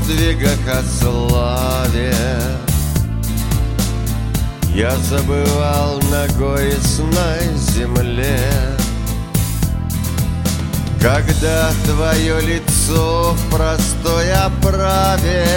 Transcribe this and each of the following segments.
подвигах, о славе. Я забывал на горестной земле, когда твое лицо в простой оправе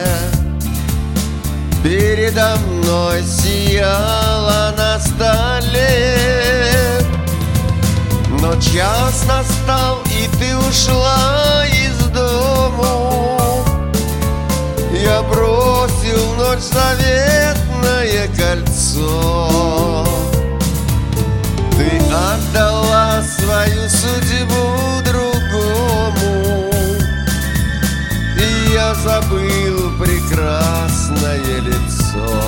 передо мной сияло на столе. Но час настал, и ты ушла из дому. Я бросил ночь заветное кольцо. Ты отдала свою судьбу другому, и я забыл прекрасное лицо.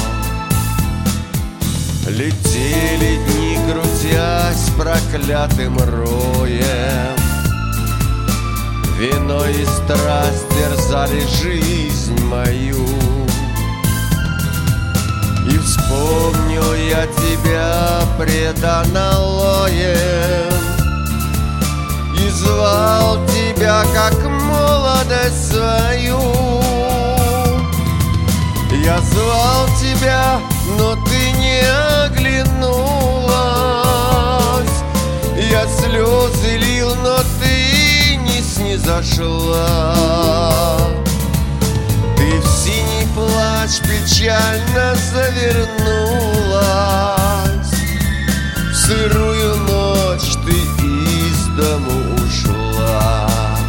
Летели дни, крутясь проклятым роем. Вино и страсть терзали жизнь мою. И вспомнил я тебя пред аналоем, и звал тебя, как молодость свою. Я звал тебя, но ты не оглянулась. Я слезы лил, но ты не снизошла. Ты в синий плащ печально завернулась. В сырую ночь ты из дому ушла.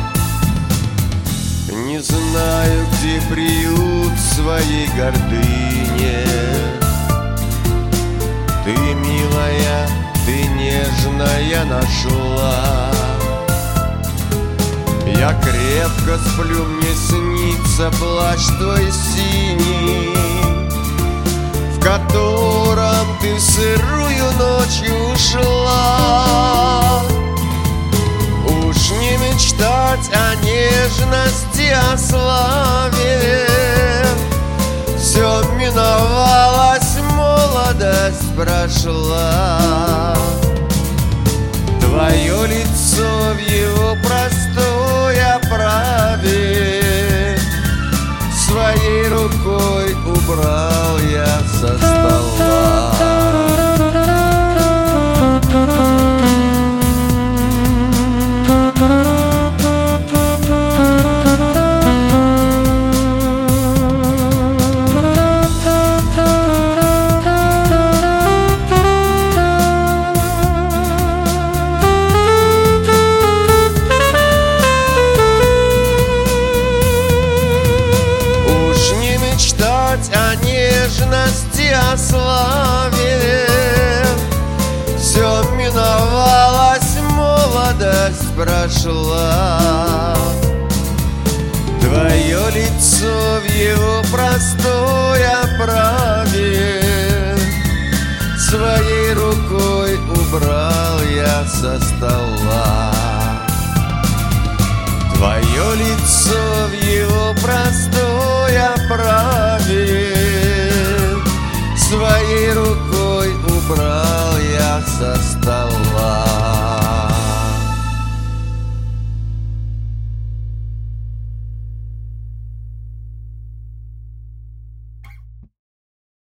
Не знаю, где приют своей гордыне. Ты, милая, ты нежная нашла. Я крепко сплю, мне снится плащ твой синий, в котором ты в сырую ночь ушла. Уж не мечтать о нежности, о славе. Все миновалось, молодость прошла. Твое лицо в его простой оправе своей рукой убрал я со стола. О нежности, о славе. Все миновалось, молодость прошла. Твое лицо в его простой оправе своей рукой убрал я со стола. Твое лицо в его простой оправе своей рукой убрал я со стола.